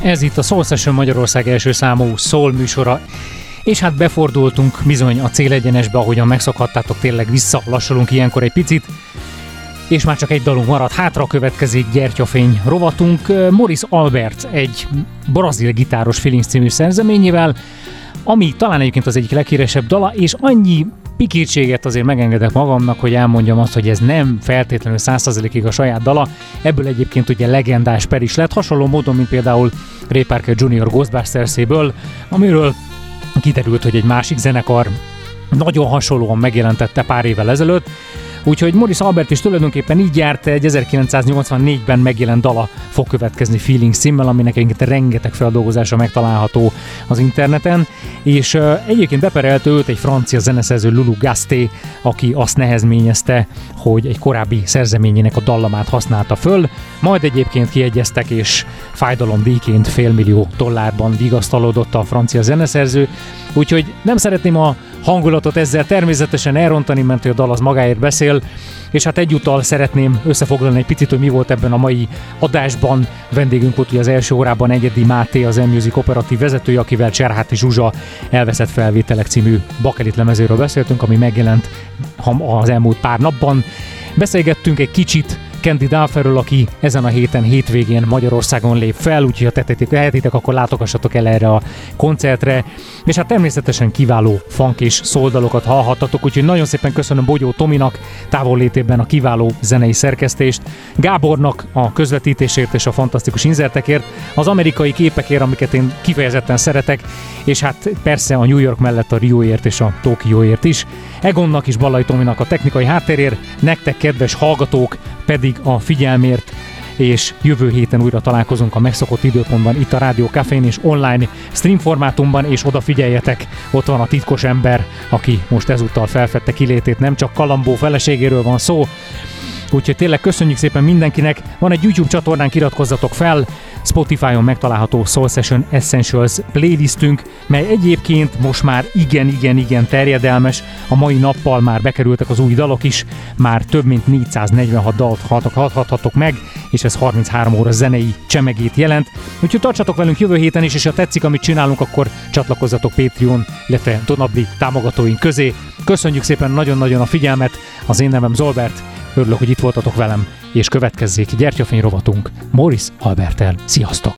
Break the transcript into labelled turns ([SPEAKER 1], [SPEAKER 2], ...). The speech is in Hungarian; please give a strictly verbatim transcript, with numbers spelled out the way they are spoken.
[SPEAKER 1] Ez itt a Soul Session Magyarország első számú soul műsora, és hát befordultunk bizony a célegyenesbe, ahogyan megszokhattátok, tényleg visszalassulunk ilyenkor egy picit, és már csak egy dalunk maradt, hátra következik Gyertyafény rovatunk Morris Albert egy brazil gitáros Feelings című szerzeményével, ami talán egyébként az egyik leghíresebb dala, és annyi pikírtséget azért megengedek magamnak, hogy elmondjam azt, hogy ez nem feltétlenül száz százalékig a saját dala, ebből egyébként ugye legendás per is lett, hasonló módon, mint például Ray Parker junior Ghostbusters-éből, amiről kiderült, hogy egy másik zenekar nagyon hasonlóan megjelentette pár évvel ezelőtt. Úgyhogy Morris Albert is tulajdonképpen így járt, egy ezerkilencszáznyolcvannégyben megjelent dala fog következni Feelings címmel, aminek egyébként rengeteg feldolgozása megtalálható az interneten, és uh, egyébként beperelte őt egy francia zeneszerző, Lulu Gasté, aki azt nehezményezte, hogy egy korábbi szerzeményének a dallamát használta föl, majd egyébként kiegyeztek, és fájdalomdíjként félmillió dollárban vigasztalodott a francia zeneszerző, úgyhogy nem szeretném a hangulatot ezzel természetesen elrontani, mert a dal az magáért beszél, és hát egyúttal szeretném összefoglalni egy picit, hogy mi volt ebben a mai adásban. Vendégünk volt ugye az első órában Egyedi Máté, az M-Music operatív vezetője, akivel Cserháti Zsuzsa Elveszett felvételek című bakelit lemezéről beszéltünk, ami megjelent az elmúlt pár napban. Beszélgettünk egy kicsit Candy Dulferről, aki ezen a héten, hétvégén Magyarországon lép fel, úgyhogy ha tehetitek, akkor látogassatok el erre a koncertre, és hát természetesen kiváló funk és soul dalokat hallhattatok, úgyhogy nagyon szépen köszönöm Bogyó Tominak távollétében a kiváló zenei szerkesztést, Gábornak a közvetítésért és a fantasztikus inzertekért, az amerikai képekért, amiket én kifejezetten szeretek, és hát persze a New York mellett a Rioért és a Tokióért is, Egonnak és Ballai Tominak a technikai háttérért, nektek kedves hallgatók pedig a figyelmért, és jövő héten újra találkozunk a megszokott időpontban itt a Rádió Cafén és online stream formátumban, és oda figyeljetek, ott van a titkos ember, aki most ezúttal felfedte kilétét, nem csak Kalambó feleségéről van szó, úgyhogy tényleg köszönjük szépen mindenkinek, van egy YouTube csatornánk, iratkozzatok fel, Spotify-on megtalálható Soul Session Essentials playlistünk, mely egyébként most már igen-igen-igen terjedelmes, a mai nappal már bekerültek az új dalok is, már több mint négyszáznegyvenhat dalt hallhathatok meg, és ez harminchárom óra zenei csemegét jelent, úgyhogy tartsatok velünk jövő héten is, és ha tetszik, amit csinálunk, akkor csatlakozzatok Patreon, illetve Donabli támogatóink közé. Köszönjük szépen nagyon-nagyon a figyelmet, az én nevem Zolbert, örülök, hogy itt voltatok velem, és következzék Gyertyafény rovatunk Morris Alberttel. Sziasztok!